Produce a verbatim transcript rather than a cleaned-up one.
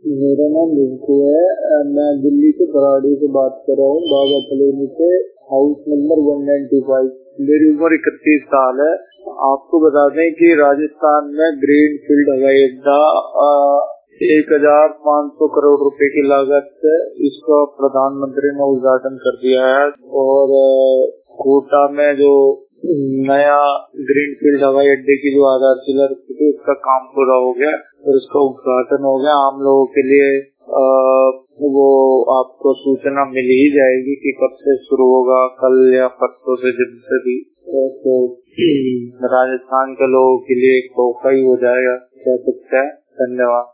मेरा नाम रिंकू है। अ, मैं दिल्ली से बराड़ी से बात कर रहा हूँ, बाबा कॉलोनी से, हाउस नंबर एक सौ पचानवे। मेरी उम्र इकतीस साल है। आपको बता दें कि राजस्थान में ग्रीन फील्ड हवाई अड्डा एक हजार पाँच सौ करोड़ रुपए की लागत से इसका प्रधानमंत्री ने उद्घाटन कर दिया है और अ, कोटा में जो नया ग्रीन फील्ड हवाई अड्डे की जो आधारशिला रखी थी उसका काम पूरा हो गया और इसका उद्घाटन हो गया। आम लोगों के लिए आ, वो आपको सूचना मिल ही जाएगी कि कब से शुरू होगा, कल या परसों से, जब से भी। तो राजस्थान के लोगों के लिए एक तोहफा ही हो जाएगा, कह सकते हैं। धन्यवाद।